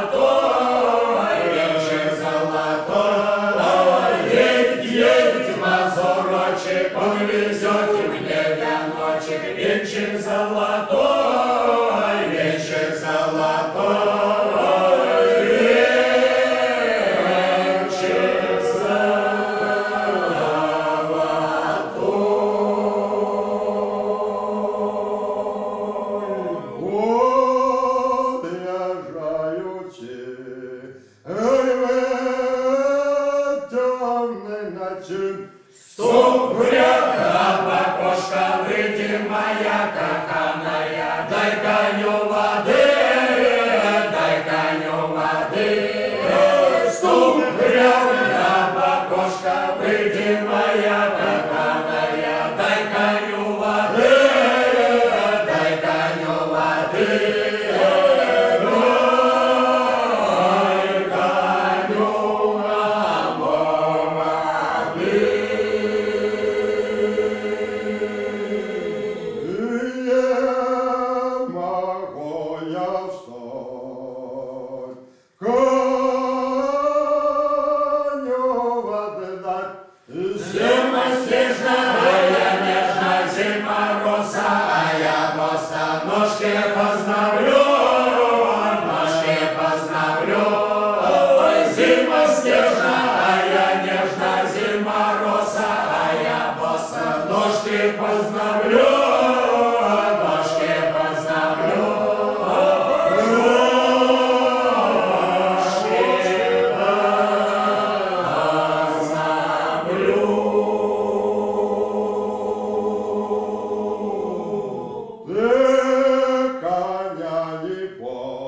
золотой, венчик золотой. Едет мазурочек, он везет мне веночек, венчик золотой, венчик золотой, венчик золотой. Одяжаючи, темний начин, Стук гряка, бакошка, выйди, моя каханая, дай коню воды, дай коню воды. Стук гряка, бакошка, выйди, моя каханая, дай коню воды, дай коню воды. Дай коню Моя столь, коню воды дать, Зима снежная, нежна, зима роса, а я боса, ножки познавлю, ножки познавлю. Ой, зима снежная, нежна, зима роса, а я боса, ножки познавлю, ножки познавлю. ты коня не